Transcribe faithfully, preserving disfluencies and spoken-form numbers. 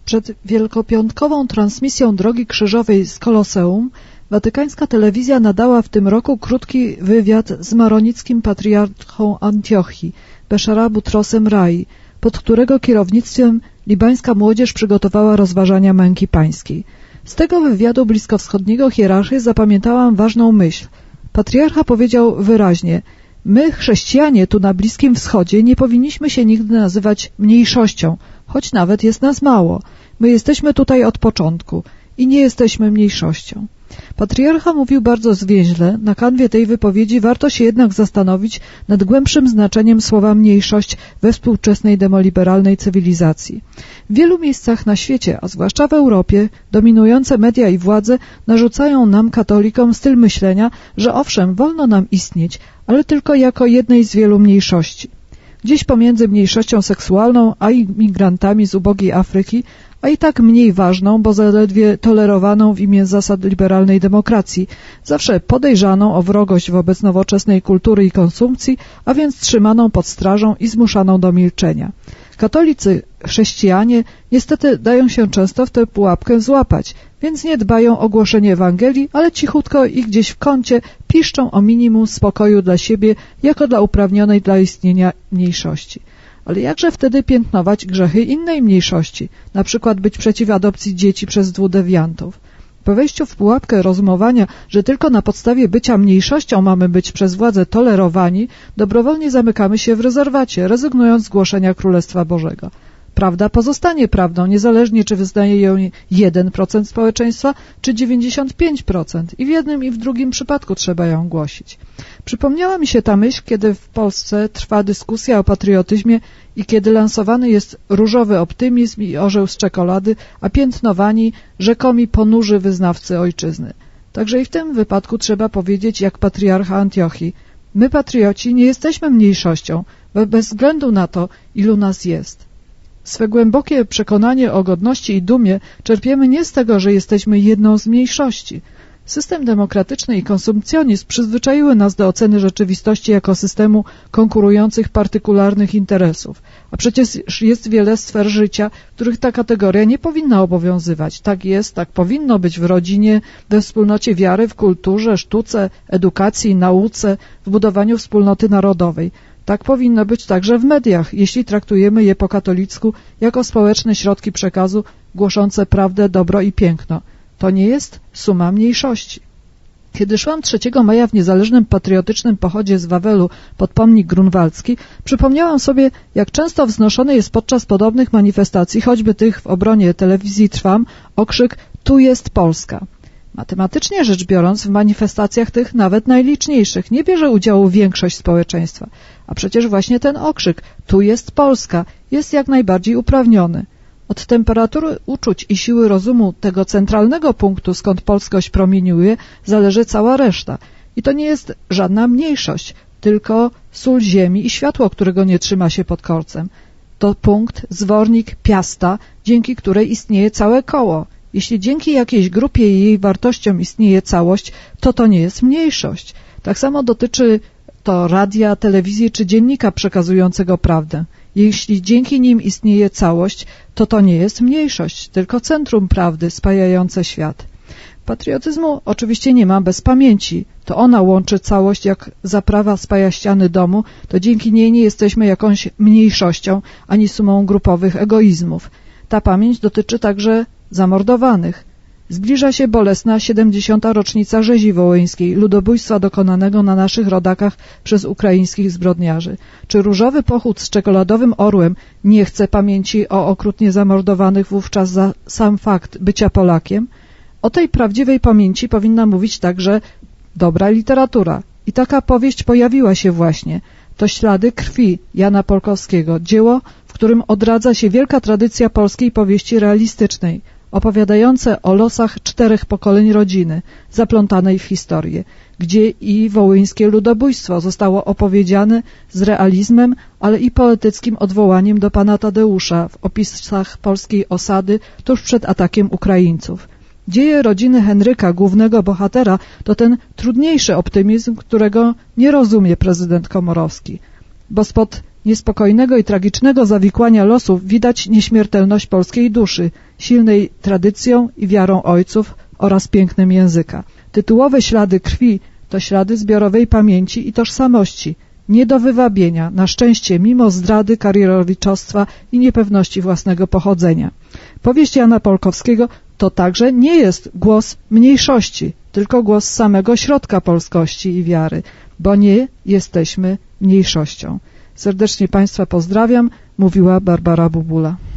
Przed wielkopiątkową transmisją Drogi Krzyżowej z Koloseum watykańska telewizja nadała w tym roku krótki wywiad z maronickim patriarchą Antiochii, Beszara Butrosem Rai, pod którego kierownictwem libańska młodzież przygotowała rozważania męki pańskiej. Z tego wywiadu bliskowschodniego hierarchy zapamiętałam ważną myśl. Patriarcha powiedział wyraźnie: my, chrześcijanie tu na Bliskim Wschodzie, nie powinniśmy się nigdy nazywać mniejszością, choć nawet jest nas mało. My jesteśmy tutaj od początku i nie jesteśmy mniejszością. Patriarcha mówił bardzo zwięźle. Na kanwie tej wypowiedzi warto się jednak zastanowić nad głębszym znaczeniem słowa mniejszość we współczesnej demoliberalnej cywilizacji. W wielu miejscach na świecie, a zwłaszcza w Europie, dominujące media i władze narzucają nam, katolikom, styl myślenia, że owszem, wolno nam istnieć, ale tylko jako jednej z wielu mniejszości. Gdzieś pomiędzy mniejszością seksualną a imigrantami z ubogiej Afryki, a i tak mniej ważną, bo zaledwie tolerowaną w imię zasad liberalnej demokracji, zawsze podejrzaną o wrogość wobec nowoczesnej kultury i konsumpcji, a więc trzymaną pod strażą i zmuszaną do milczenia. Katolicy, chrześcijanie niestety dają się często w tę pułapkę złapać, więc nie dbają o głoszenie Ewangelii, ale cichutko i gdzieś w kącie piszczą o minimum spokoju dla siebie, jako dla uprawnionej dla istnienia mniejszości. Ale jakże wtedy piętnować grzechy innej mniejszości, na przykład być przeciw adopcji dzieci przez dwóch dewiantów? Po wejściu w pułapkę rozumowania, że tylko na podstawie bycia mniejszością mamy być przez władze tolerowani, dobrowolnie zamykamy się w rezerwacie, rezygnując z głoszenia Królestwa Bożego. Prawda pozostanie prawdą, niezależnie czy wyznaje ją jeden procent społeczeństwa, czy dziewięćdziesiąt pięć procent. I w jednym i w drugim przypadku trzeba ją głosić. Przypomniała mi się ta myśl, kiedy w Polsce trwa dyskusja o patriotyzmie i kiedy lansowany jest różowy optymizm i orzeł z czekolady, a piętnowani rzekomi ponurzy wyznawcy ojczyzny. Także i w tym wypadku trzeba powiedzieć jak patriarcha Antiochii: my, patrioci, nie jesteśmy mniejszością, bez względu na to, ilu nas jest. Swe głębokie przekonanie o godności i dumie czerpiemy nie z tego, że jesteśmy jedną z mniejszości. System demokratyczny i konsumpcjonizm przyzwyczaiły nas do oceny rzeczywistości jako systemu konkurujących partykularnych interesów. A przecież jest wiele sfer życia, w których ta kategoria nie powinna obowiązywać. Tak jest, tak powinno być w rodzinie, we wspólnocie wiary, w kulturze, sztuce, edukacji, nauce, w budowaniu wspólnoty narodowej. Tak powinno być także w mediach, jeśli traktujemy je po katolicku jako społeczne środki przekazu głoszące prawdę, dobro i piękno. To nie jest suma mniejszości. Kiedy szłam trzeciego maja w niezależnym patriotycznym pochodzie z Wawelu pod pomnik grunwaldzki, przypomniałam sobie, jak często wznoszony jest podczas podobnych manifestacji, choćby tych w obronie telewizji Trwam, okrzyk „Tu jest Polska”. Matematycznie rzecz biorąc, w manifestacjach tych, nawet najliczniejszych, nie bierze udziału większość społeczeństwa. A przecież właśnie ten okrzyk „Tu jest Polska” jest jak najbardziej uprawniony. Od temperatury uczuć i siły rozumu tego centralnego punktu, skąd polskość promieniuje, zależy cała reszta. I to nie jest żadna mniejszość, tylko sól ziemi i światło, którego nie trzyma się pod korcem. To punkt, zwornik, piasta, dzięki której istnieje całe koło. Jeśli dzięki jakiejś grupie i jej wartościom istnieje całość, to to nie jest mniejszość. Tak samo dotyczy to radia, telewizji czy dziennika przekazującego prawdę. Jeśli dzięki nim istnieje całość, to to nie jest mniejszość, tylko centrum prawdy spajające świat. Patriotyzmu oczywiście nie ma bez pamięci. To ona łączy całość, jak zaprawa spaja ściany domu, to dzięki niej nie jesteśmy jakąś mniejszością, ani sumą grupowych egoizmów. Ta pamięć dotyczy także zamordowanych. Zbliża się bolesna siedemdziesiąta rocznica rzezi wołyńskiej, ludobójstwa dokonanego na naszych rodakach przez ukraińskich zbrodniarzy. Czy różowy pochód z czekoladowym orłem nie chce pamięci o okrutnie zamordowanych wówczas za sam fakt bycia Polakiem? O tej prawdziwej pamięci powinna mówić także dobra literatura. I taka powieść pojawiła się właśnie. To Ślady krwi Jana Polkowskiego, dzieło, w którym odradza się wielka tradycja polskiej powieści realistycznej, opowiadające o losach czterech pokoleń rodziny, zaplątanej w historię, gdzie i wołyńskie ludobójstwo zostało opowiedziane z realizmem, ale i poetyckim odwołaniem do pana Tadeusza w opisach polskiej osady tuż przed atakiem Ukraińców. Dzieje rodziny Henryka, głównego bohatera, to ten trudniejszy optymizm, którego nie rozumie prezydent Komorowski, bo spod niespokojnego i tragicznego zawikłania losów widać nieśmiertelność polskiej duszy, silnej tradycją i wiarą ojców oraz pięknem języka. Tytułowe ślady krwi to ślady zbiorowej pamięci i tożsamości, nie do wywabienia, na szczęście mimo zdrady, karierowiczostwa i niepewności własnego pochodzenia. Powieść Jana Polkowskiego to także nie jest głos mniejszości, tylko głos samego środka polskości i wiary, bo nie jesteśmy mniejszością. Serdecznie Państwa pozdrawiam, mówiła Barbara Bubula.